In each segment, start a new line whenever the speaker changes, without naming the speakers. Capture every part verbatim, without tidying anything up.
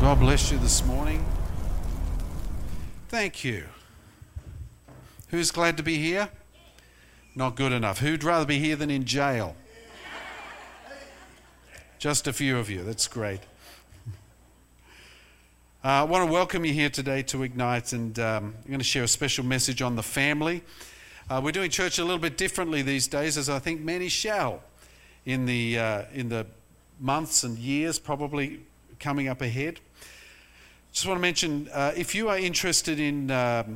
God bless you this morning. Thank you. Who's glad to be here? Not good enough. Who'd rather be here than in jail? Just a few of you. That's great. Uh, I want to welcome you here today to Ignite, and um, I'm going to share a special message on the family. Uh, we're doing church a little bit differently these days, as I think many shall in the uh, in the months and years probably coming up ahead. Just want to mention, uh, if you are interested in um,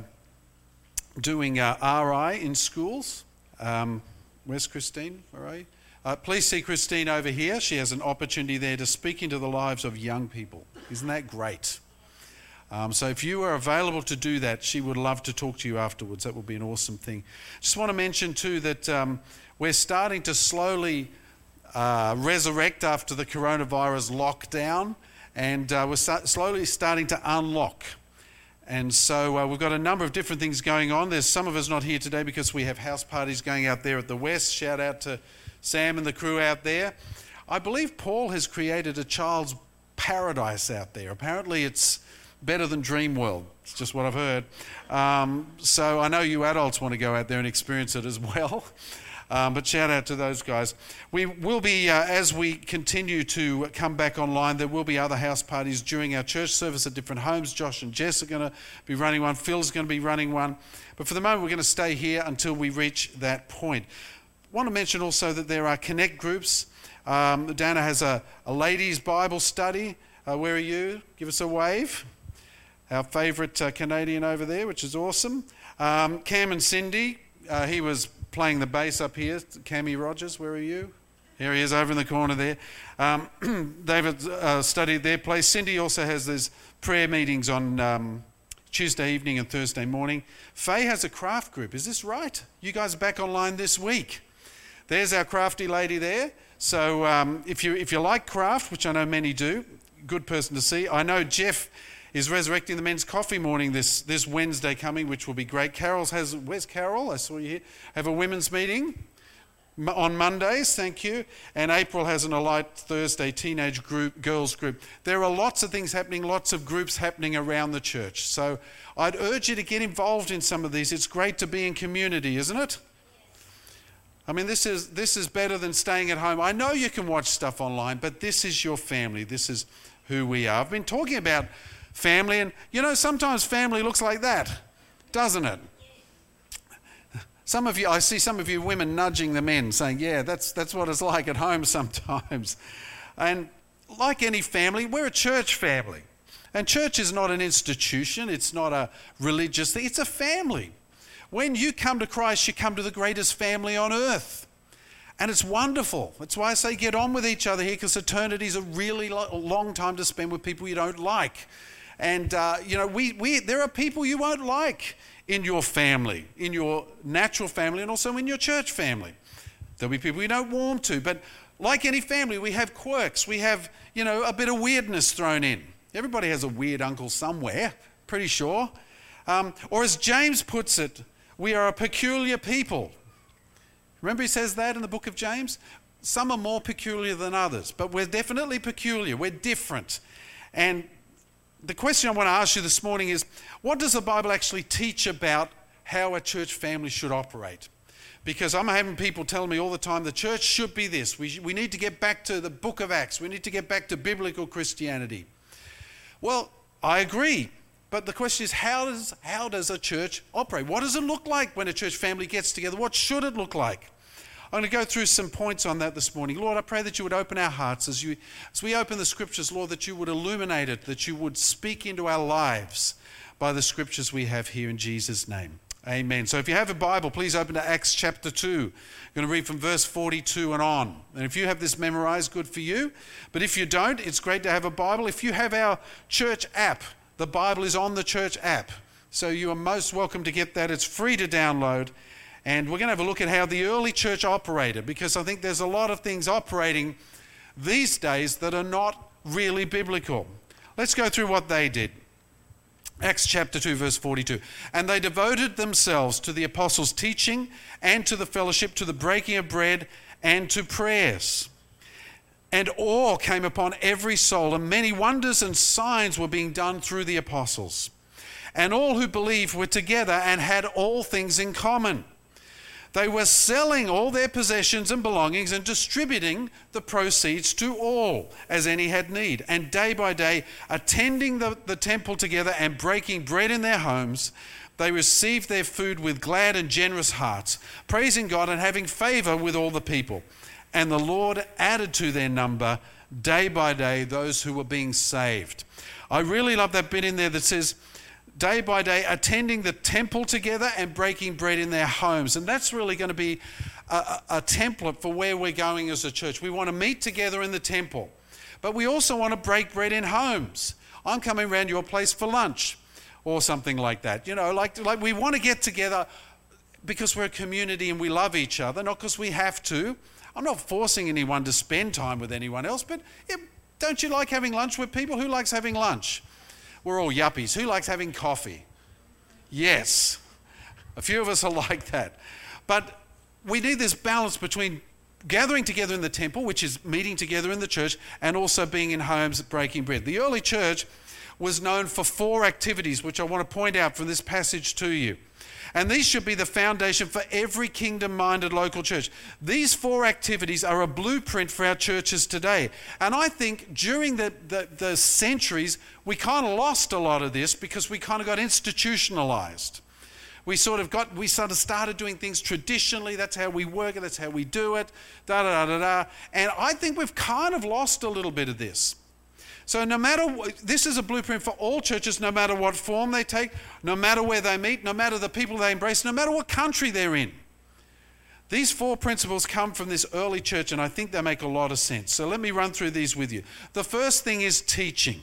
doing uh, R I in schools, um, where's Christine? Where are you? Uh, please see Christine over here. She has an opportunity there to speak into the lives of young people. Isn't that great? Um, so if you are available to do that, she would love to talk to you afterwards. That would be an awesome thing. Just want to mention too that um, we're starting to slowly uh, resurrect after the coronavirus lockdown. And uh, we're start, slowly starting to unlock. And so uh, we've got a number of different things going on. There's some of us not here today because we have house parties going out there at the West. Shout out to Sam and the crew out there. I believe Paul has created a child's paradise out there. Apparently it's better than Dream World. It's just what I've heard. Um, so I know you adults want to go out there and experience it as well. Um, but shout out to those guys. We will be, uh, as we continue to come back online, there will be other house parties during our church service at different homes. Josh and Jess are going to be running one. Phil's going to be running one. But for the moment, we're going to stay here until we reach that point. I want to mention also that there are connect groups. Um, Dana has a, a ladies' Bible study. Uh, where are you? Give us a wave. Our favourite uh, Canadian over there, which is awesome. Um, Cam and Cindy, uh, he was playing the bass up here. Cammy Rogers, where are you? Here he is over in the corner there. Um, David uh, studied their place. Cindy also has these prayer meetings on um, Tuesday evening and Thursday morning. Faye has a craft group. Is this right? You guys are back online this week. There's our crafty lady there. So um, if you if you like craft, which I know many do, good person to see. I know Jeff is resurrecting the men's coffee morning this, this Wednesday coming, which will be great. Carol's has, where's Carol? I saw you here. Have a women's meeting on Mondays, thank you. And April has an Alight Thursday teenage group, girls group. There are lots of things happening, lots of groups happening around the church. So I'd urge you to get involved in some of these. It's great to be in community, isn't it? I mean, this is this is better than staying at home. I know you can watch stuff online, but this is your family. This is who we are. I've been talking about family, and you know, sometimes family looks like that, doesn't it? Some of you, I see some of you women nudging the men, saying, yeah, that's that's what it's like at home sometimes. And like any family, we're a church family. And church is not an institution, it's not a religious thing, it's a family. When you come to Christ, you come to the greatest family on earth. And it's wonderful. That's why I say get on with each other here, because eternity is a really lo- long time to spend with people you don't like. And, uh, you know, we, we there are people you won't like in your family, in your natural family, and also in your church family. There'll be people you don't warm to. But like any family, we have quirks. We have, you know, a bit of weirdness thrown in. Everybody has a weird uncle somewhere, pretty sure. Um, or as James puts it, we are a peculiar people. Remember he says that in the book of James? Some are more peculiar than others, but we're definitely peculiar. We're different. And the question I want to ask you this morning is, what does the Bible actually teach about how a church family should operate? Because I'm having people telling me all the time, the church should be this. We, we need to get back to the book of Acts. We need to get back to biblical Christianity. Well, I agree. But the question is, how does, how does a church operate? What does it look like when a church family gets together? What should it look like? I'm going to go through some points on that this morning. Lord, I pray that you would open our hearts as you, as we open the scriptures, Lord, that you would illuminate it, that you would speak into our lives by the scriptures we have here in Jesus' name. Amen. So if you have a Bible, please open to Acts chapter two. I'm going to read from verse forty-two and on. And if you have this memorized, good for you. But if you don't, it's great to have a Bible. If you have our church app, the Bible is on the church app. So you are most welcome to get that. It's free to download. And we're going to have a look at how the early church operated, because I think there's a lot of things operating these days that are not really biblical. Let's go through what they did. Acts chapter two, verse forty-two. And they devoted themselves to the apostles' teaching and to the fellowship, to the breaking of bread and to prayers. And awe came upon every soul, and many wonders and signs were being done through the apostles. And all who believed were together and had all things in common. They were selling all their possessions and belongings and distributing the proceeds to all, as any had need. And day by day, attending the, the temple together and breaking bread in their homes, they received their food with glad and generous hearts, praising God and having favor with all the people. And the Lord added to their number day by day those who were being saved. I really love that bit in there that says, day by day, attending the temple together and breaking bread in their homes. And that's really going to be a, a, a template for where we're going as a church. We want to meet together in the temple, but we also want to break bread in homes. I'm coming around your place for lunch or something like that. You know, like, like we want to get together because we're a community and we love each other, not because we have to. I'm not forcing anyone to spend time with anyone else, but it, don't you like having lunch with people? Who likes having lunch? We're all yuppies. Who likes having coffee? Yes. A few of us are like that. But we need this balance between gathering together in the temple, which is meeting together in the church, and also being in homes breaking bread. The early church was known for four activities, which I want to point out from this passage to you. And these should be the foundation for every kingdom-minded local church. These four activities are a blueprint for our churches today. And I think during the, the, the centuries, we kind of lost a lot of this because we kind of got institutionalized. We sort of got, we sort of started doing things traditionally. That's how we work it. That's how we do it. Da, da, da, da, da. And I think we've kind of lost a little bit of this. So no matter, this is a blueprint for all churches, no matter what form they take, no matter where they meet, no matter the people they embrace, no matter what country they're in. These four principles come from this early church, and I think they make a lot of sense. So let me run through these with you. The first thing is teaching.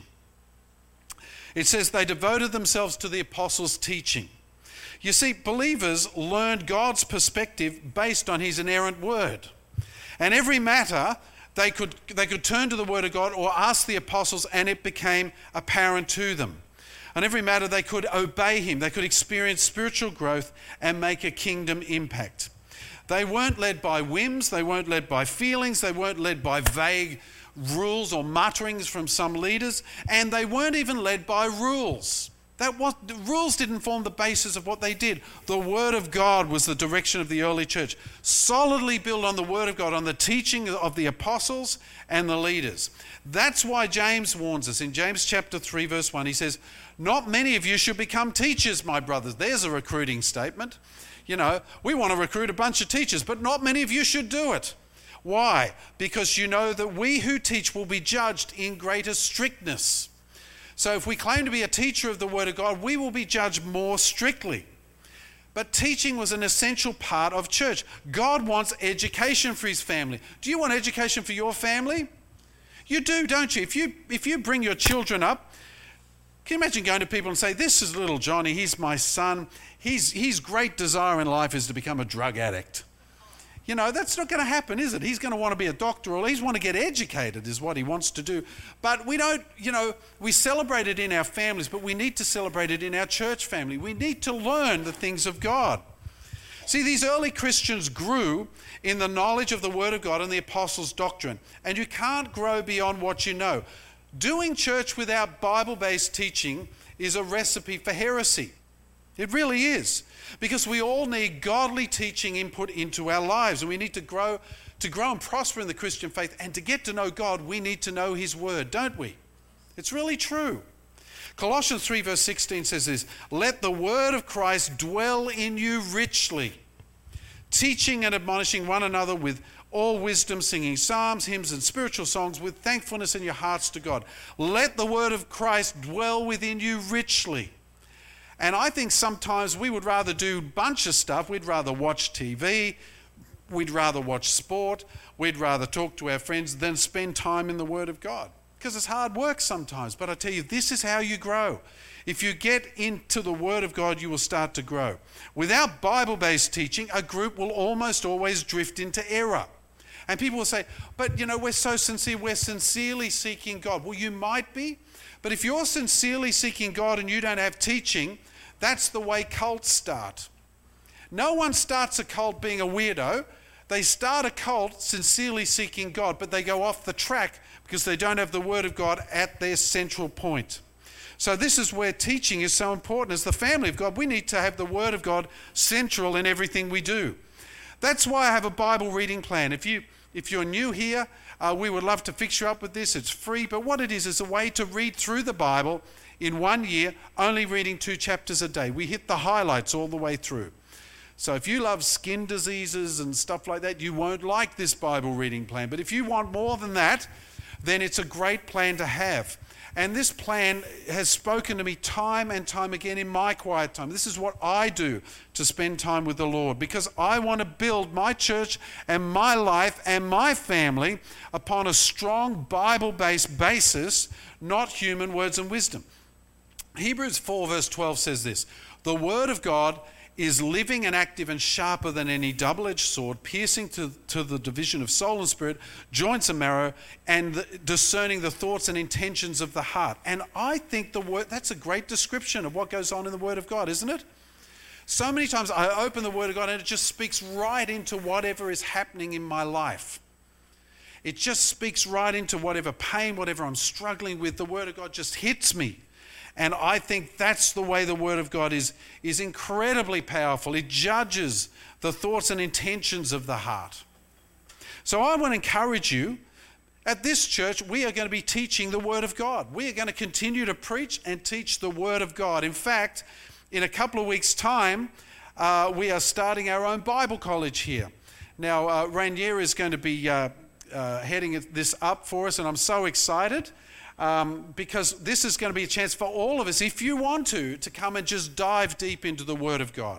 It says they devoted themselves to the apostles' teaching. You see, believers learned God's perspective based on his inerrant word. And every matter, They could, they could turn to the Word of God or ask the apostles, and it became apparent to them. On every matter, they could obey him. They could experience spiritual growth and make a kingdom impact. They weren't led by whims. They weren't led by feelings. They weren't led by vague rules or mutterings from some leaders. And they weren't even led by rules. That was, the rules didn't form the basis of what they did. The Word of God was the direction of the early church, solidly built on the Word of God, on the teaching of the apostles and the leaders. That's why James warns us in James chapter three, verse one. He says, not many of you should become teachers, my brothers. There's a recruiting statement. You know, we want to recruit a bunch of teachers, but not many of you should do it. Why? Because you know that we who teach will be judged in greater strictness. So if we claim to be a teacher of the Word of God, we will be judged more strictly. But teaching was an essential part of church. God wants education for his family. Do you want education for your family? You do, don't you? If you, if you bring your children up, can you imagine going to people and say, this is little Johnny, he's my son. His, his great desire in life is to become a drug addict. You know, that's not going to happen, is it? He's going to want to be a doctor, or he's want to get educated is what he wants to do. But we don't, you know, we celebrate it in our families, but we need to celebrate it in our church family. We need to learn the things of God. See, these early Christians grew in the knowledge of the Word of God and the apostles' doctrine. And you can't grow beyond what you know. Doing church without Bible-based teaching is a recipe for heresy. It really is. Because we all need godly teaching input into our lives, and we need to grow to grow and prosper in the Christian faith, and to get to know God, we need to know his word, don't we? It's really true. Colossians three verse sixteen says this, let the word of Christ dwell in you richly, teaching and admonishing one another with all wisdom, singing psalms, hymns, and spiritual songs with thankfulness in your hearts to God. Let the word of Christ dwell within you richly. And I think sometimes we would rather do a bunch of stuff. We'd rather watch T V, we'd rather watch sport, we'd rather talk to our friends than spend time in the Word of God. Because it's hard work sometimes. But I tell you, this is how you grow. If you get into the Word of God, you will start to grow. Without Bible-based teaching, a group will almost always drift into error. And people will say, but you know, we're so sincere, we're sincerely seeking God. Well, you might be. But if you're sincerely seeking God and you don't have teaching, that's the way cults start. No one starts a cult being a weirdo. They They start a cult sincerely seeking God, but they go off the track because they don't have the Word of God at their central point. So this is where teaching is so important. As the family of God, we need to have the Word of God central in everything we do. That's why I have a Bible reading plan. If, you, if you're new here, uh, we would love to fix you up with this. It's free, but what it is is a way to read through the Bible in one year, only reading two chapters a day. We hit the highlights all the way through. So if you love skin diseases and stuff like that, you won't like this Bible reading plan. But if you want more than that, then it's a great plan to have. And this plan has spoken to me time and time again in my quiet time. This is what I do to spend time with the Lord, because I want to build my church and my life and my family upon a strong Bible-based basis, not human words and wisdom. Hebrews four verse twelve says this: the Word of God is living and active and sharper than any double-edged sword, piercing to, to the division of soul and spirit, joints and marrow, and the, discerning the thoughts and intentions of the heart. And I think the word, that's a great description of what goes on in the Word of God, isn't it? So many times I open the Word of God and it just speaks right into whatever is happening in my life. It just speaks right into whatever pain, whatever I'm struggling with. The Word of God just hits me. And I think that's the way the Word of God is, is incredibly powerful. It judges the thoughts and intentions of the heart. So I want to encourage you, at this church, we are going to be teaching the Word of God. We are going to continue to preach and teach the Word of God. In fact, in a couple of weeks' time, uh, we are starting our own Bible college here. Now, uh, Rainier is going to be uh, uh, heading this up for us, and I'm so excited. Um, because this is going to be a chance for all of us, if you want to, to come and just dive deep into the Word of God.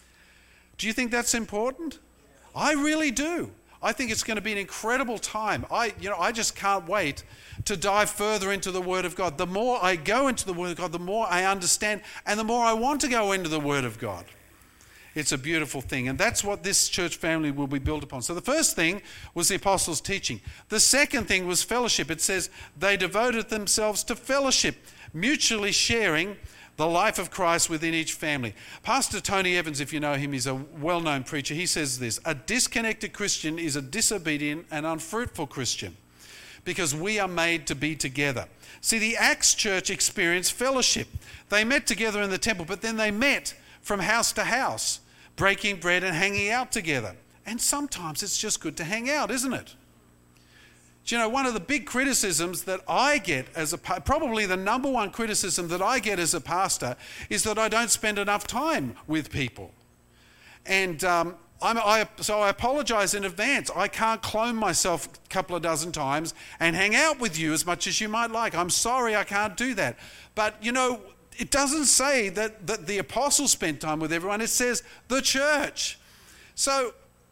Do you think that's important? I really do. I think it's going to be an incredible time. I, you know, I just can't wait to dive further into the Word of God. The more I go into the Word of God, the more I understand, and the more I want to go into the Word of God. It's a beautiful thing, and that's what this church family will be built upon. So the first thing was the apostles' teaching. The second thing was fellowship. It says they devoted themselves to fellowship, mutually sharing the life of Christ within each family. Pastor Tony Evans, if you know him, he's a well-known preacher. He says this: a disconnected Christian is a disobedient and unfruitful Christian, because we are made to be together. See, the Acts church experienced fellowship. They met together in the temple, but then they met from house to house, breaking bread and hanging out together. And sometimes it's just good to hang out, isn't it? Do you know, one of the big criticisms that I get as a, probably the number one criticism that I get as a pastor, is that I don't spend enough time with people. And um, I'm, I, so I apologize in advance. I can't clone myself a couple of dozen times and hang out with you as much as you might like. I'm sorry I can't do that. But, you know, it doesn't say that, that the apostles spent time with everyone. It says the church. So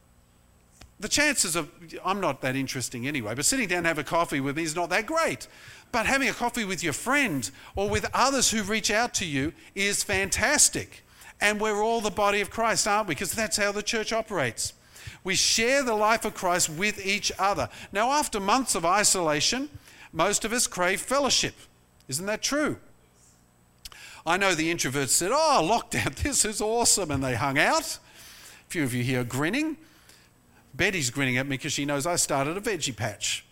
the chances of, I'm not that interesting anyway, but sitting down and have a coffee with me is not that great. But having a coffee with your friend or with others who reach out to you is fantastic. And we're all the body of Christ, aren't we? Because that's how the church operates. We share the life of Christ with each other. Now, after months of isolation, most of us crave fellowship. Isn't that true? I know the introverts said, oh, lockdown, this is awesome, and they hung out. A few of you here are grinning. Betty's grinning at me because she knows I started a veggie patch,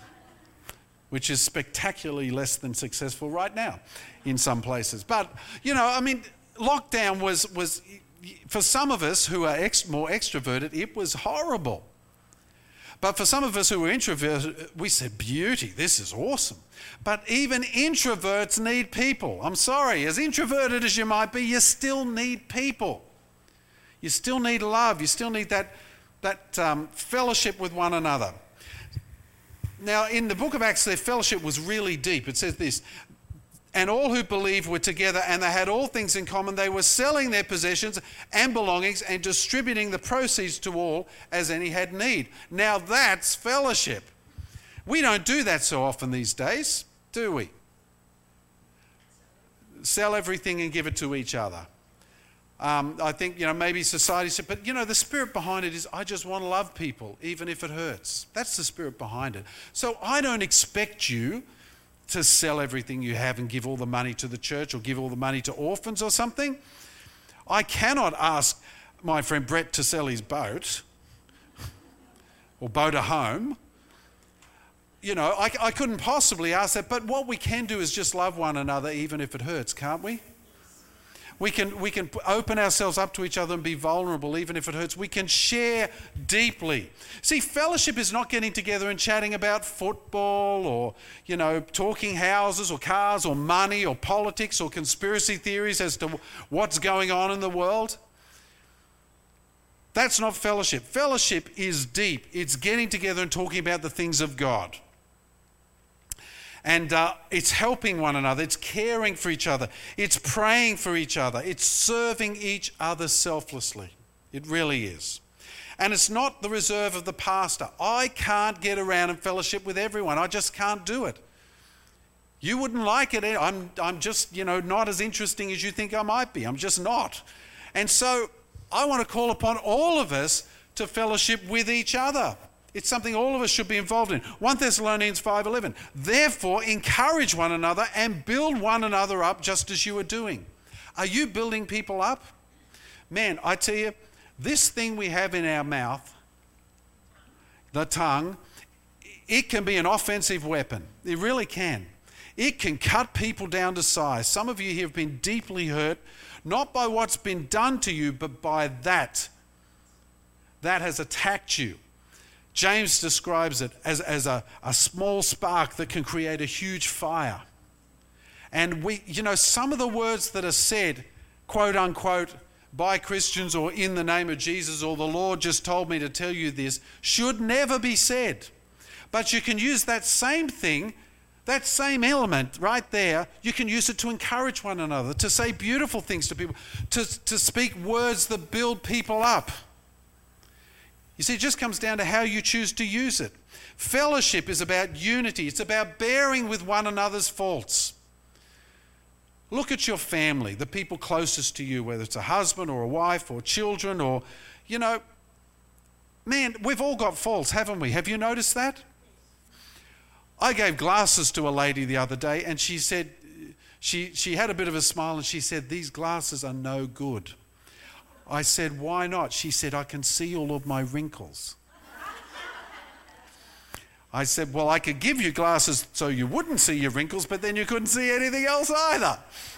which is spectacularly less than successful right now in some places. But, you know, I mean, lockdown was, was for some of us who are ex- more extroverted, it was horrible. But for some of us who are introverted, we said, beauty, this is awesome. But even introverts need people. I'm sorry, as introverted as you might be, you still need people. You still need love. You still need that, that um, fellowship with one another. Now, in the book of Acts, their fellowship was really deep. It says this: and all who believed were together, and they had all things in common. They were selling their possessions and belongings and distributing the proceeds to all as any had need. Now that's fellowship. We don't do that so often these days, do we? Sell everything and give it to each other. Um, I think, you know, maybe society said, but, you know, the spirit behind it is I just want to love people, even if it hurts. That's the spirit behind it. So I don't expect you to sell everything you have and give all the money to the church or give all the money to orphans or something. I cannot ask my friend Brett to sell his boat. or boat her home. You know, I, I couldn't possibly ask that, but what we can do is just love one another even if it hurts, can't we? We can, we can open ourselves up to each other and be vulnerable even if it hurts. We can share deeply. See, fellowship is not getting together and chatting about football or, you know, talking houses or cars or money or politics or conspiracy theories as to what's going on in the world. That's not fellowship. Fellowship is deep. It's getting together and talking about the things of God. And uh, it's helping one another. It's caring for each other. It's praying for each other. It's serving each other selflessly. It really is. And it's not the reserve of the pastor. I can't get around and fellowship with everyone. I just can't do it. You wouldn't like it. I'm, I'm just, you know, not as interesting as you think I might be. I'm just not. And so I want to call upon all of us to fellowship with each other. It's something all of us should be involved in. First Thessalonians five eleven. Therefore, encourage one another and build one another up just as you are doing. Are you building people up? Man, I tell you, this thing we have in our mouth, the tongue, it can be an offensive weapon. It really can. It can cut people down to size. Some of you here have been deeply hurt, not by what's been done to you, but by that. That has attacked you. James describes it as, as a, a small spark that can create a huge fire. And we, you know, some of the words that are said, quote unquote, by Christians or in the name of Jesus or the Lord just told me to tell you this, should never be said. But you can use that same thing, that same element right there, you can use it to encourage one another, to say beautiful things to people, to, to speak words that build people up. You see, it just comes down to how you choose to use it. Fellowship is about unity. It's about bearing with one another's faults. Look at your family, the people closest to you, whether it's a husband or a wife or children or, you know, man, we've all got faults, haven't we? Have you noticed that? I gave glasses to a lady the other day and she said, she, she had a bit of a smile and she said, these glasses are no good. I said, why not? She said, I can see all of my wrinkles. I said, well, I could give you glasses so you wouldn't see your wrinkles, but then you couldn't see anything else either.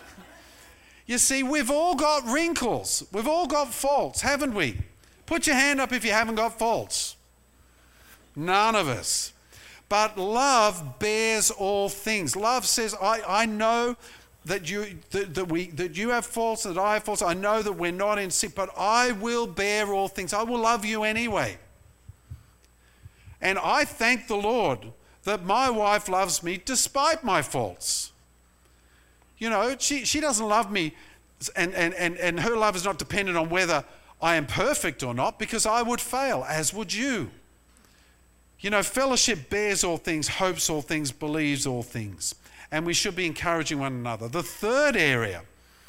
You see, we've all got wrinkles. We've all got faults, haven't we? Put your hand up if you haven't got faults. None of us. But love bears all things. Love says, I, I know that you that, that we that you have faults, that I have faults. I know that we're not in sync, but I will bear all things. I will love you anyway. And I thank the Lord that my wife loves me despite my faults. You know, she, she doesn't love me, and, and, and, and her love is not dependent on whether I am perfect or not, because I would fail, as would you. You know, fellowship bears all things, hopes all things, believes all things. And we should be encouraging one another. The third area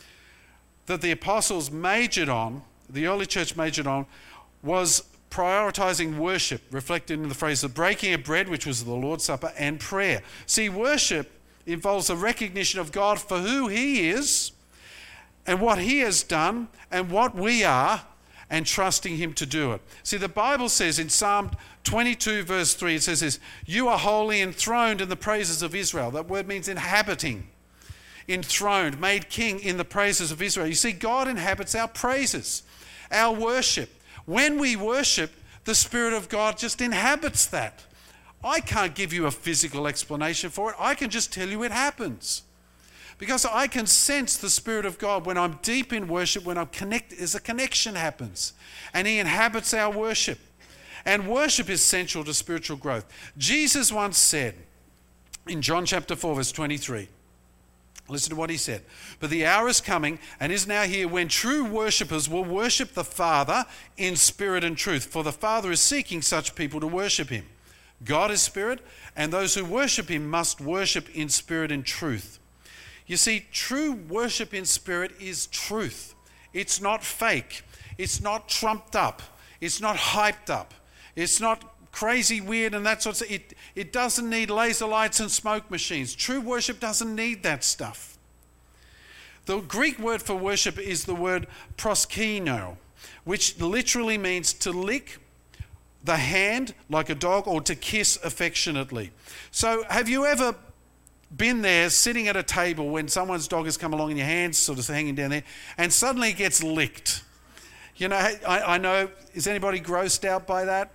that the apostles majored on, the early church majored on, was prioritizing worship, reflected in the phrase the breaking of bread, which was the Lord's Supper, and prayer. See, worship involves a recognition of God for who he is and what he has done and what we are, and trusting him to do it. See, the Bible says in Psalm twenty-two verse three, it says this, you are holy, enthroned in the praises of Israel. That word means inhabiting, enthroned, made king in the praises of Israel. You see, God inhabits our praises, our worship. When we worship, the Spirit of God just inhabits that. I can't give you a physical explanation for it. I can just tell you it happens. Because I can sense the Spirit of God when I'm deep in worship, when I'm connected, as a connection happens. And he inhabits our worship. And worship is central to spiritual growth. Jesus once said in John chapter four, verse twenty-three, listen to what he said. But the hour is coming and is now here when true worshippers will worship the Father in spirit and truth. For the Father is seeking such people to worship him. God is spirit, and those who worship him must worship in spirit and truth. You see, true worship in spirit is truth. It's not fake. It's not trumped up. It's not hyped up. It's not crazy, weird, and that sort of stuff. It, it doesn't need laser lights and smoke machines. True worship doesn't need that stuff. The Greek word for worship is the word proskino, which literally means to lick the hand like a dog, or to kiss affectionately. So have you ever been there sitting at a table when someone's dog has come along and your hand's sort of hanging down there and suddenly it gets licked? You know, I, I know, is anybody grossed out by that?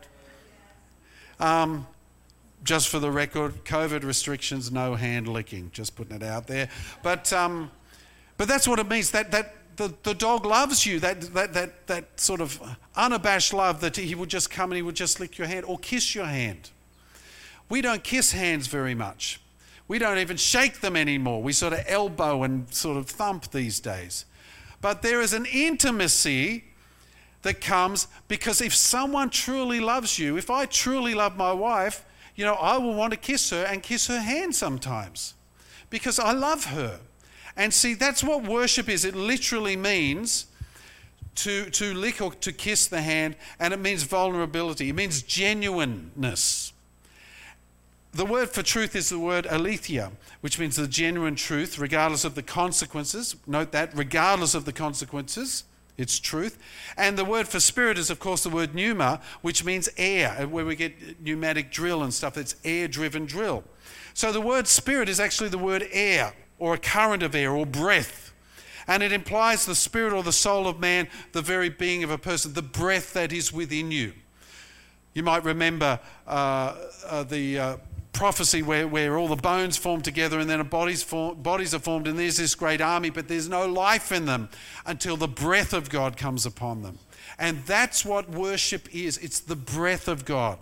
Um, just for the record, COVID restrictions, no hand licking, just putting it out there. But um, but that's what it means, that that the, the dog loves you, that, that, that, that sort of unabashed love that he would just come and he would just lick your hand or kiss your hand. We don't kiss hands very much. We don't even shake them anymore. We sort of elbow and sort of thump these days. But there is an intimacy that comes because if someone truly loves you, if I truly love my wife, you know, I will want to kiss her and kiss her hand sometimes because I love her. And see, that's what worship is. It literally means to, to lick or to kiss the hand, and it means vulnerability. It means genuineness. The word for truth is the word aletheia, which means the genuine truth, regardless of the consequences. Note that, regardless of the consequences, it's truth. And the word for spirit is, of course, the word pneuma, which means air, where we get pneumatic drill and stuff. It's air-driven drill. So the word spirit is actually the word air, or a current of air, or breath. And it implies the spirit or the soul of man, the very being of a person, the breath that is within you. You might remember uh, uh, the uh, prophecy where, where all the bones form together and then a bodies, form, bodies are formed and there's this great army, but there's no life in them until the breath of God comes upon them. And that's what worship is. It's the breath of God.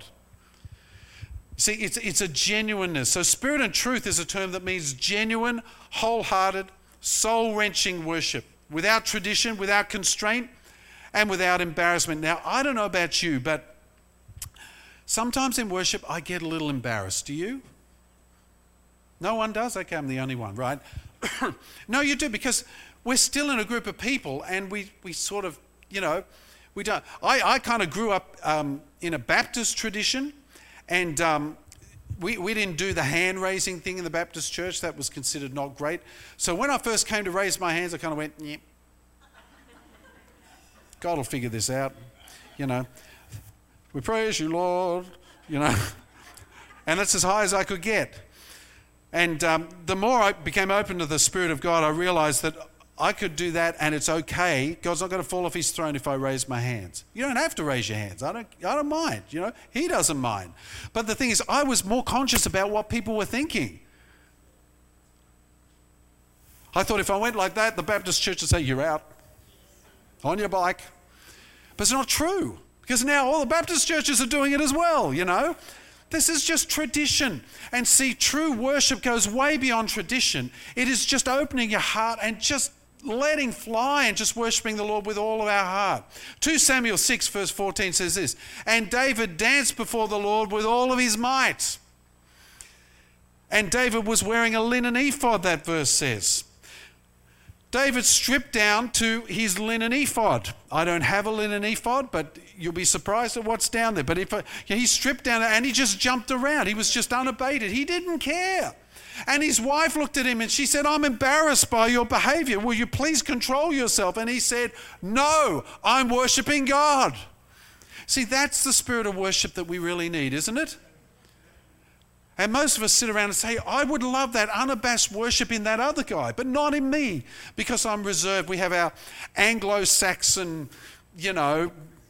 See, it's, it's a genuineness. So spirit and truth is a term that means genuine, wholehearted, soul-wrenching worship, without tradition, without constraint, and without embarrassment. Now, I don't know about you, but sometimes in worship I get a little embarrassed. Do you? No one does? Okay, I'm the only one, right? No, you do, because we're still in a group of people and we, we sort of, you know, we don't. I, I kind of grew up um, in a Baptist tradition. And um, we, we didn't do the hand-raising thing in the Baptist church. That was considered not great. So when I first came to raise my hands, I kind of went, yeah. God will figure this out, you know. We praise you, Lord, you know. And that's as high as I could get. And um, the more I became open to the Spirit of God, I realized that I could do that and it's okay. God's not going to fall off his throne if I raise my hands. You don't have to raise your hands. I don't, I don't mind, you know. He doesn't mind. But the thing is, I was more conscious about what people were thinking. I thought if I went like that, the Baptist church would say, you're out. On your bike. But it's not true. Because now all the Baptist churches are doing it as well, you know. This is just tradition. And see, true worship goes way beyond tradition. It is just opening your heart and just letting fly and just worshiping the Lord with all of our heart. Second Samuel six verse fourteen says this, and David danced before the Lord with all of his might. And David was wearing a linen ephod, that verse says. David stripped down to his linen ephod. I don't have a linen ephod, but you'll be surprised at what's down there. But if I, he stripped down and he just jumped around. He was just unabated. He didn't care. And his wife looked at him and she said, I'm embarrassed by your behavior. Will you please control yourself? And he said, no, I'm worshiping God. See, that's the spirit of worship that we really need, isn't it? And most of us sit around and say, I would love that unabashed worship in that other guy, but not in me, because I'm reserved. We have our Anglo-Saxon, you know,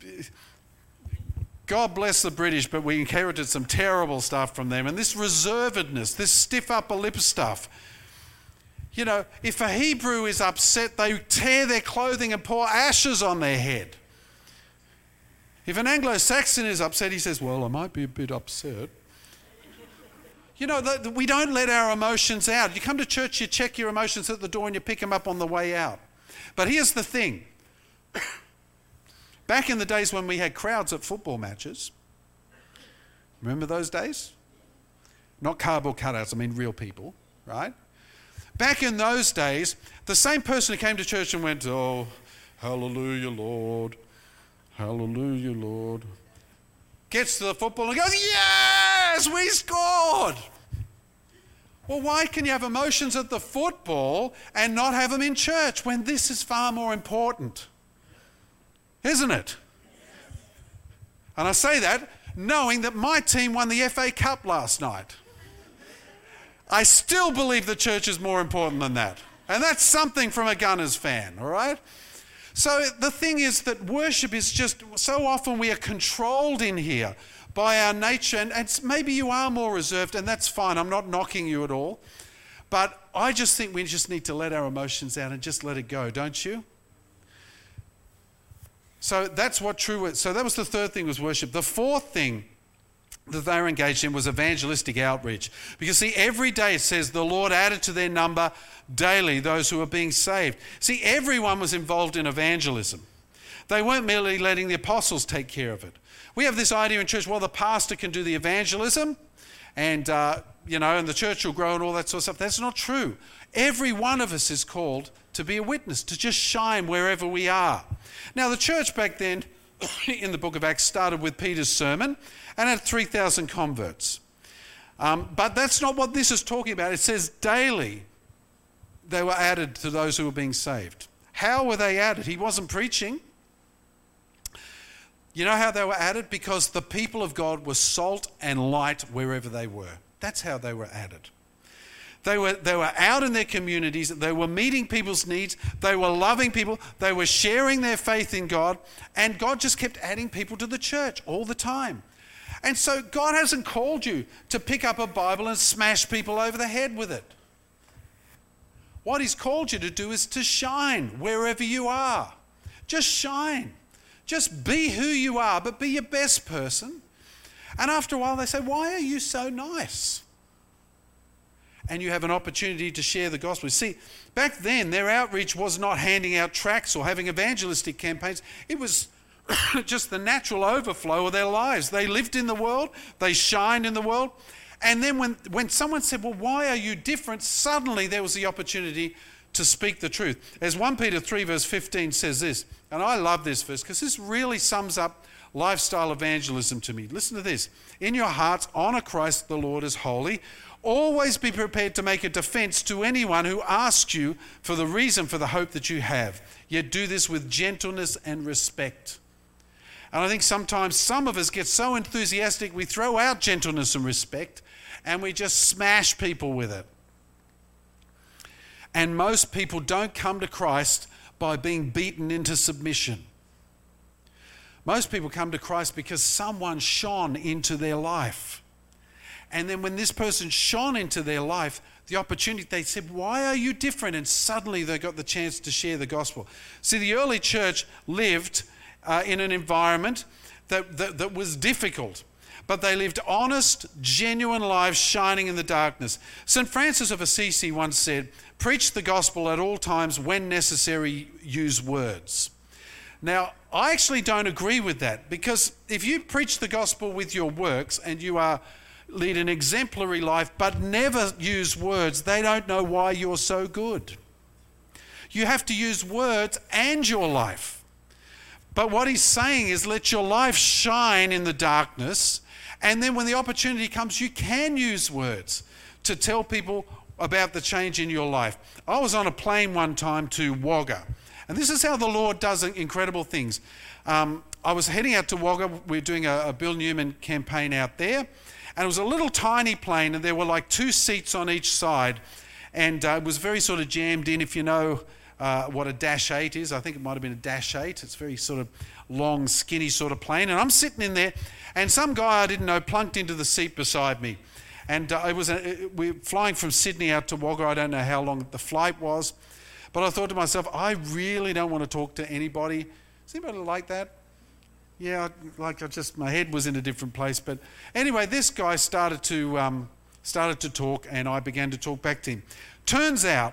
God bless the British, but we inherited some terrible stuff from them. And this reservedness, this stiff upper lip stuff. You know, if a Hebrew is upset, they tear their clothing and pour ashes on their head. If an Anglo-Saxon is upset, he says, well, I might be a bit upset. You know, we don't let our emotions out. You come to church, you check your emotions at the door and you pick them up on the way out. But here's the thing. Back in the days when we had crowds at football matches, remember those days? Not cardboard cutouts, I mean real people, right? Back in those days, the same person who came to church and went, oh, hallelujah, Lord, hallelujah, Lord, gets to the football and goes, yes, we scored. Well, why can you have emotions at the football and not have them in church when this is far more important? Isn't it? And I say that knowing that my team won the F A Cup last night. I still believe the church is more important than that. And that's something from a Gunners fan, all right? So the thing is that worship is just, so often we are controlled in here by our nature, and, and maybe you are more reserved, and that's fine. I'm not knocking you at all. But I just think we just need to let our emotions out and just let it go, don't you? So that's what true is. So that was the third thing, was worship. The fourth thing that they were engaged in was evangelistic outreach. Because see, every day it says the Lord added to their number daily those who were being saved. See, everyone was involved in evangelism. They weren't merely letting the apostles take care of it. We have this idea in church, well, the pastor can do the evangelism and, uh, you know, and the church will grow and all that sort of stuff. That's not true. Every one of us is called to be a witness, to just shine wherever we are. Now, the church back then in the book of Acts started with Peter's sermon and had three thousand converts. Um, but that's not what this is talking about. It says daily they were added to those who were being saved. How were they added? He wasn't preaching. You know how they were added? Because the people of God were salt and light wherever they were. That's how they were added. They were, they were out in their communities. They were meeting people's needs. They were loving people. They were sharing their faith in God. And God just kept adding people to the church all the time. And so God hasn't called you to pick up a Bible and smash people over the head with it. What He's called you to do is to shine wherever you are. Just shine. Just be who you are, but be your best person. And after a while they say, why are you so nice? And you have an opportunity to share the gospel. See, back then their outreach was not handing out tracts or having evangelistic campaigns. It was just the natural overflow of their lives. They lived in the world, they shined in the world. And then when, when someone said, well, why are you different? Suddenly there was the opportunity to speak the truth. As First Peter three verse fifteen says this, and I love this verse because this really sums up lifestyle evangelism to me. Listen to this. In your hearts, honor Christ the Lord as holy. Always be prepared to make a defense to anyone who asks you for the reason for the hope that you have. Yet do this with gentleness and respect. And I think sometimes some of us get so enthusiastic we throw out gentleness and respect and we just smash people with it. And most people don't come to Christ by being beaten into submission. Most people come to Christ because someone shone into their life. And then when this person shone into their life, the opportunity, they said, why are you different? And suddenly they got the chance to share the gospel. See, the early church lived uh, in an environment that, that, that was difficult. But they lived honest, genuine lives shining in the darkness. Saint Francis of Assisi once said, preach the gospel at all times, when necessary, use words. Now, I actually don't agree with that, because if you preach the gospel with your works and you are lead an exemplary life but never use words, they don't know why you're so good. You have to use words and your life. But what he's saying is let your life shine in the darkness, and then when the opportunity comes, you can use words to tell people about the change in your life. I was on a plane one time to Wagga, and this is how the Lord does incredible things. Um, I was heading out to Wagga. We were doing a, a Bill Newman campaign out there, and it was a little tiny plane, and there were like two seats on each side, and uh, it was very sort of jammed in. If you know uh, what a Dash eight is, I think it might have been a Dash eight. It's very sort of long, skinny sort of plane, and I'm sitting in there, and some guy I didn't know plunked into the seat beside me. And uh, it was a, it, we were flying from Sydney out to Wagga. I don't know how long the flight was, but I thought to myself, I really don't want to talk to anybody. Is anybody like that? Yeah, like I just, my head was in a different place. But anyway, this guy started to um, started to talk, and I began to talk back to him. Turns out,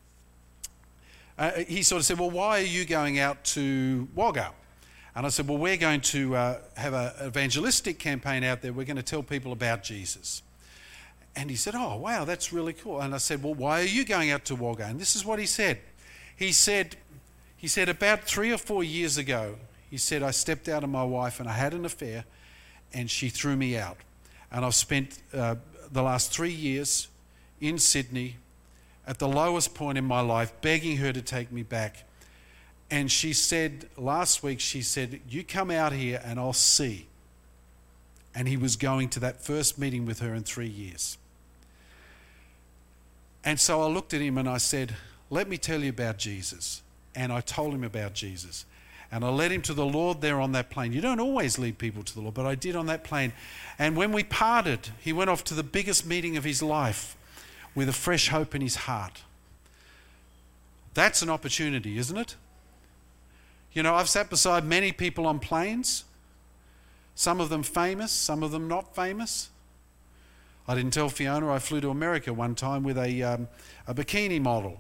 uh, he sort of said, well, why are you going out to Wagga? And I said, well, we're going to uh, have an evangelistic campaign out there. We're going to tell people about Jesus. And he said, oh, wow, that's really cool. And I said, well, why are you going out to Wagga? And this is what he said. He said, he said, about three or four years ago, he said, I stepped out on my wife and I had an affair and she threw me out. And I've spent uh, the last three years in Sydney at the lowest point in my life, begging her to take me back. And she said, last week, she said, you come out here and I'll see And he was going to that first meeting with her in three years. And so I looked at him and I said, let me tell you about Jesus. And I told him about Jesus. And I led him to the Lord there on that plane. You don't always lead people to the Lord, but I did on that plane. And when we parted, he went off to the biggest meeting of his life with a fresh hope in his heart. That's an opportunity, isn't it? You know, I've sat beside many people on planes. Some of them famous, some of them not famous. I didn't tell Fiona I flew to America one time with a, um, a bikini model.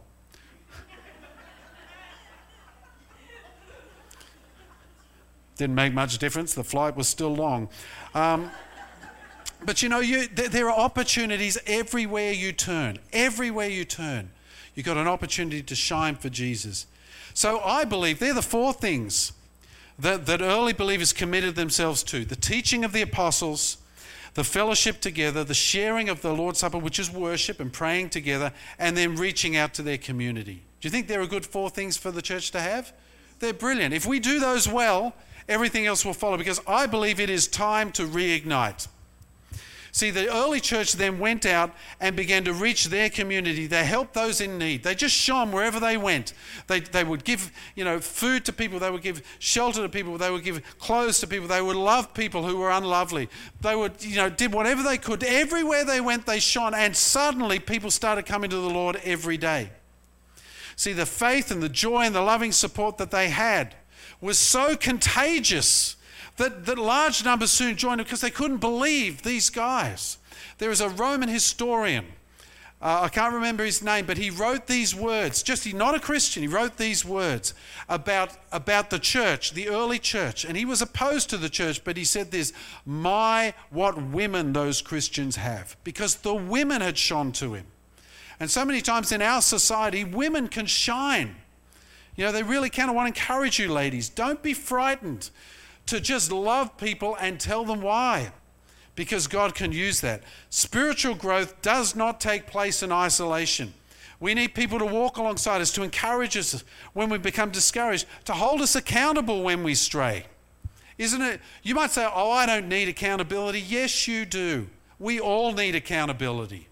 Didn't make much difference. The flight was still long. Um, but you know, you, th- there are opportunities everywhere you turn. Everywhere you turn, you've got an opportunity to shine for Jesus. So I believe they're the four things that, that early believers committed themselves to. The teaching of the apostles, the fellowship together, the sharing of the Lord's Supper, which is worship and praying together, and then reaching out to their community. Do you think there are good four things for the church to have? They're brilliant. If we do those well, everything else will follow, because I believe it is time to reignite. See, the early church then went out and began to reach their community. They helped those in need. They just shone wherever they went. They, they would give, you know, food to people. They would give shelter to people. They would give clothes to people. They would love people who were unlovely. They would, you know, did whatever they could. Everywhere they went, they shone. And suddenly people started coming to the Lord every day. See, the faith and the joy and the loving support that they had was so contagious that, that large numbers soon joined them because they couldn't believe these guys. There is a Roman historian, uh, I can't remember his name, but he wrote these words, just he's not a Christian, he wrote these words about, about the church, the early church, and he was opposed to the church, but he said this, my, what women those Christians have, because the women had shone to him. And so many times in our society, women can shine. You know, they really can. I want to encourage you, ladies, don't be frightened to just love people and tell them why, because God can use that. Spiritual growth does not take place in isolation. We need people to walk alongside us, to encourage us when we become discouraged, to hold us accountable when we stray. Isn't it? You might say, oh, I don't need accountability. Yes, you do. We all need accountability.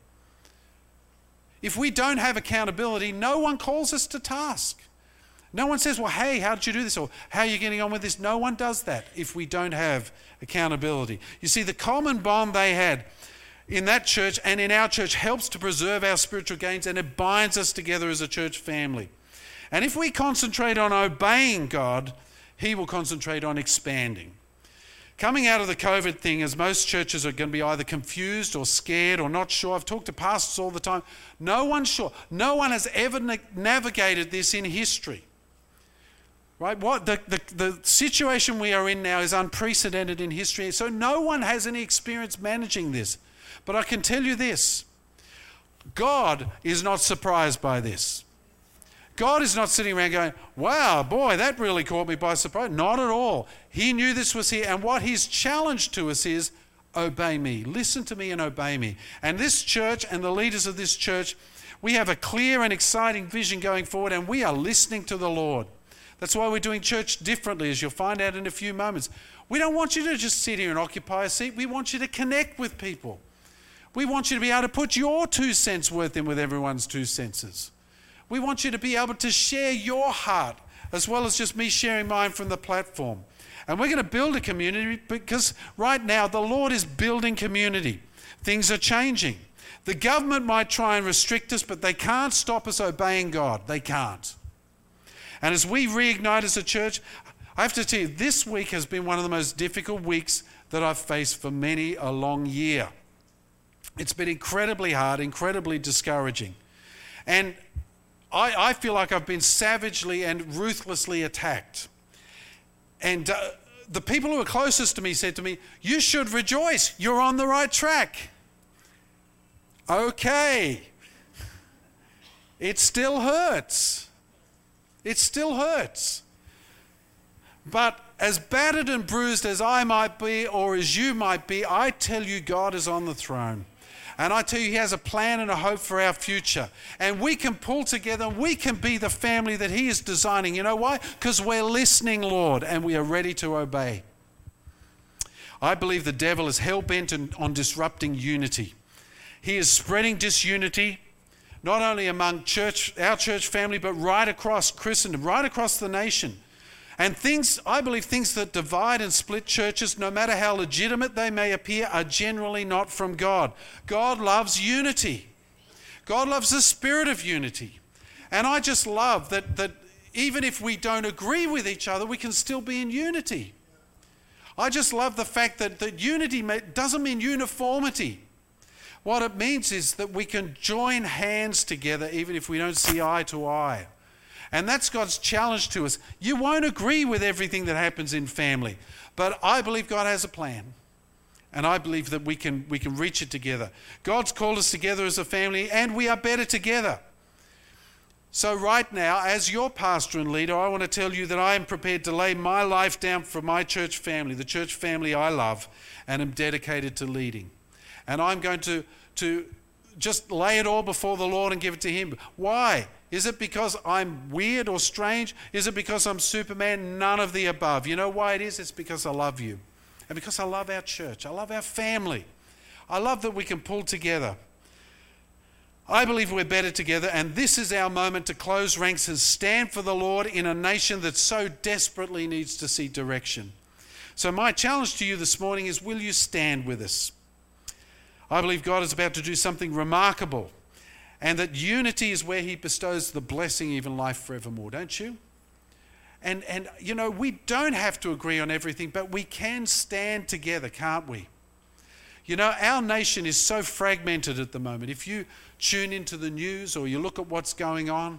If we don't have accountability, no one calls us to task. No one says, well, hey, how did you do this? Or how are you getting on with this? No one does that if we don't have accountability. You see, the common bond they had in that church and in our church helps to preserve our spiritual gains, and it binds us together as a church family. And if we concentrate on obeying God, He will concentrate on expanding. Coming out of the COVID thing, as most churches are going to be either confused or scared or not sure. I've talked to pastors all the time. No one's sure. No one has ever na- navigated this in history. Right? What the, the, the situation we are in now is unprecedented in history. So no one has any experience managing this. But I can tell you this. God is not surprised by this. God is not sitting around going, wow, boy, that really caught me by surprise. Not at all. He knew this was here. And what His challenge to us is, obey me. Listen to me and obey me. And this church and the leaders of this church, we have a clear and exciting vision going forward, and we are listening to the Lord. That's why we're doing church differently, as you'll find out in a few moments. We don't want you to just sit here and occupy a seat. We want you to connect with people. We want you to be able to put your two cents worth in with everyone's two senses. We want you to be able to share your heart as well as just me sharing mine from the platform. And we're going to build a community because right now the Lord is building community. Things are changing. The government might try and restrict us, but they can't stop us obeying God. They can't. And as we reignite as a church, I have to tell you, this week has been one of the most difficult weeks that I've faced for many a long year. It's been incredibly hard, incredibly discouraging. And I, I feel like I've been savagely and ruthlessly attacked. And uh, the people who are closest to me said to me, you should rejoice, you're on the right track. Okay. It still hurts. It still hurts. But as battered and bruised as I might be, or as you might be, I tell you God is on the throne. And I tell you, He has a plan and a hope for our future. And we can pull together, we can be the family that He is designing. You know why? Because we're listening, Lord, and we are ready to obey. I believe the devil is hell-bent on, on disrupting unity. He is spreading disunity, not only among church, our church family, but right across Christendom, right across the nation. And things, I believe things that divide and split churches, no matter how legitimate they may appear, are generally not from God. God loves unity. God loves the spirit of unity. And I just love that, that even if we don't agree with each other, we can still be in unity. I just love the fact that, that unity doesn't mean uniformity. What it means is that we can join hands together even if we don't see eye to eye. And that's God's challenge to us. You won't agree with everything that happens in family, but I believe God has a plan. And I believe that we can, we can reach it together. God's called us together as a family, and we are better together. So right now, as your pastor and leader, I want to tell you that I am prepared to lay my life down for my church family, the church family I love, and am dedicated to leading. And I'm going to, to just lay it all before the Lord and give it to Him. Why? Is it because I'm weird or strange? Is it because I'm Superman? None of the above. You know why it is? It's because I love you. And because I love our church. I love our family. I love that we can pull together. I believe we're better together, and this is our moment to close ranks and stand for the Lord in a nation that so desperately needs to see direction. So my challenge to you this morning is, will you stand with us? I believe God is about to do something remarkable, and that unity is where He bestows the blessing, even life forevermore, don't you? And, and you know, we don't have to agree on everything, but we can stand together, can't we? You know, our nation is so fragmented at the moment. If you tune into the news or you look at what's going on,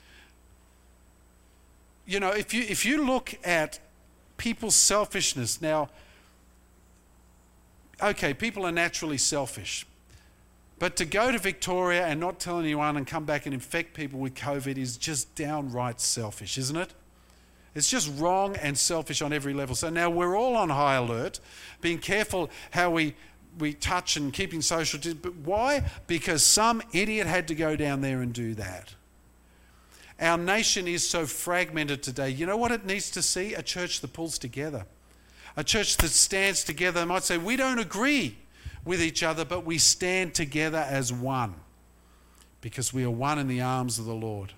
you know, if you if you look at people's selfishness now, okay, people are naturally selfish. But to go to Victoria and not tell anyone and come back and infect people with COVID is just downright selfish, isn't it? It's just wrong and selfish on every level. So now we're all on high alert, being careful how we, we touch and keeping social distance. But why? Because some idiot had to go down there and do that. Our nation is so fragmented today. You know what it needs to see? A church that pulls together. A church that stands together and might say, we don't agree with each other, but we stand together as one because we are one in the arms of the Lord.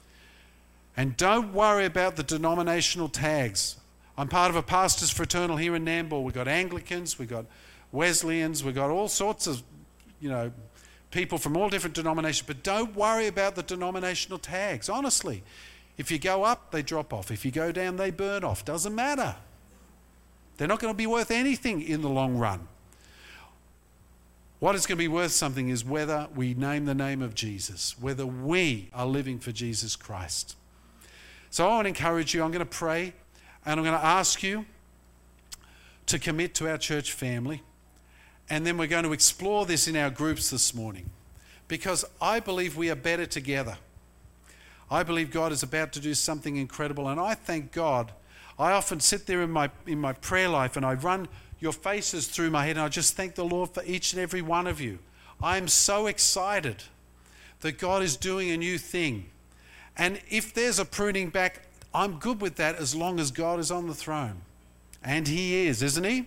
And don't worry about the denominational tags. I'm part of a pastor's fraternal here in Nambour. We've got Anglicans, we've got Wesleyans, we've got all sorts of, you know, people from all different denominations. But don't worry about the denominational tags, honestly. If you go up, they drop off. If you go down, they burn off. Doesn't matter. They're not going to be worth anything in the long run. What is going to be worth something is whether we name the name of Jesus, whether we are living for Jesus Christ. So I want to encourage you. I'm going to pray and I'm going to ask you to commit to our church family. And then we're going to explore this in our groups this morning because I believe we are better together. I believe God is about to do something incredible, and I thank God. I often sit there in my in my prayer life and I run your faces through my head, and I just thank the Lord for each and every one of you. I am so excited that God is doing a new thing. And if there's a pruning back, I'm good with that as long as God is on the throne. And He is, isn't He?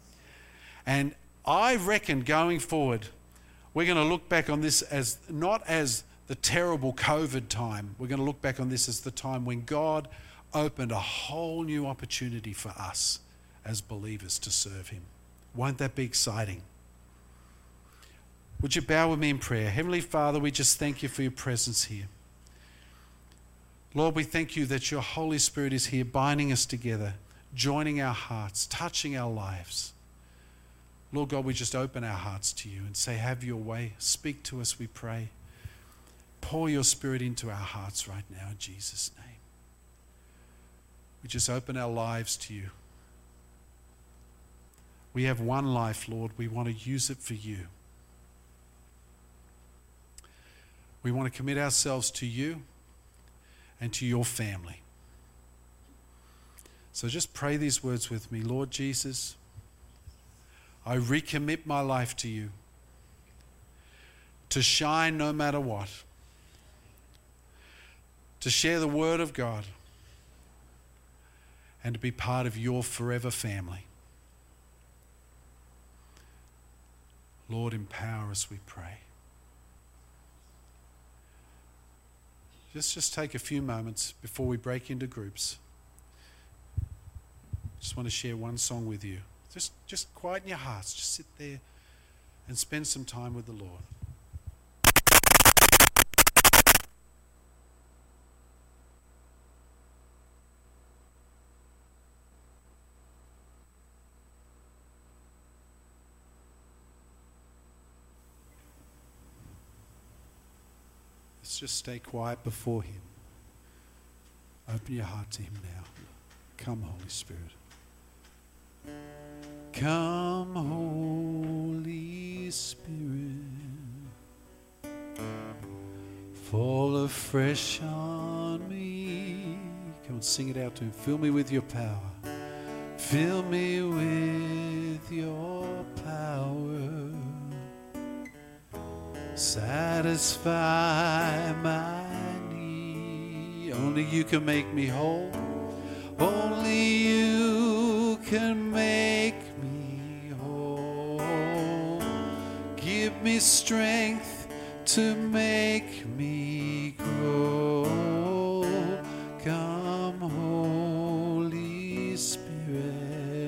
And I reckon going forward, we're going to look back on this as not as the terrible COVID time. We're going to look back on this as the time when God opened a whole new opportunity for us as believers to serve Him. Won't that be exciting? Would you bow with me in prayer? Heavenly Father, we just thank You for Your presence here. Lord, we thank You that Your Holy Spirit is here binding us together, joining our hearts, touching our lives. Lord God, we just open our hearts to You and say, have Your way. Speak to us, we pray. Pour Your Spirit into our hearts right now in Jesus' name. We just open our lives to You. We have one life, Lord. We want to use it for You. We want to commit ourselves to You and to Your family. So just pray these words with me. Lord Jesus, I recommit my life to You to shine no matter what, to share the Word of God, and to be part of Your forever family. Lord, empower us, we pray. Just, just take a few moments before we break into groups. Just want to share one song with you. Just, just quieten your hearts. Just sit there and spend some time with the Lord. Let's just stay quiet before Him. Open your heart to Him now. Come, Holy Spirit. Come, Holy Spirit. Fall afresh on me. Come and sing it out to Him. Fill me with your power. Fill me with your power. Satisfy my need. Only you can make me whole. Only you can make me whole. Give me strength to make me grow. Come, Holy Spirit.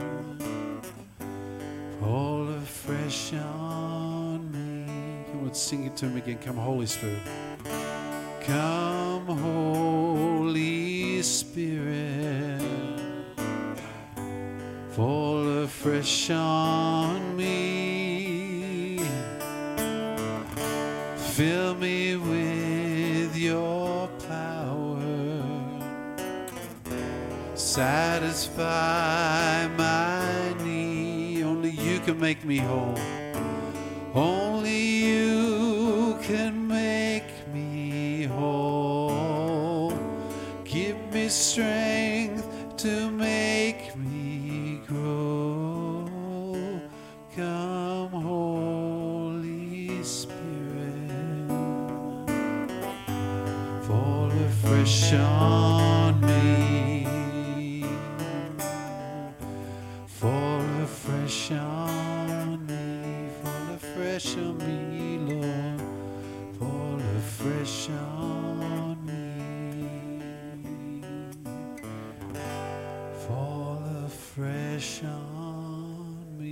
Fall afresh on me. Come on, sing it to Him again. Come, Holy Spirit. Come, Holy Spirit. Fall afresh on me. Fill me with your power. Satisfy my need. Only you can make me whole. Only you can make me whole. Give me strength to make me grow. Come, Holy Spirit. Fall afresh on me. Fall afresh on me. Fall afresh on me, Lord. Fall afresh on me. Fall afresh on me.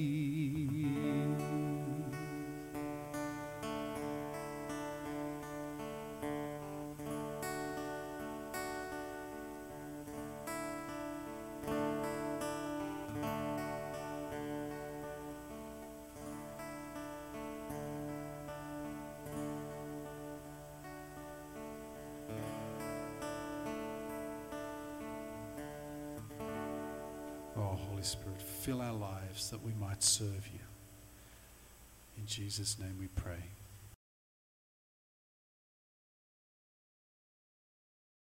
Oh, Holy Spirit, fill our lives that we might serve you. In Jesus' name we pray.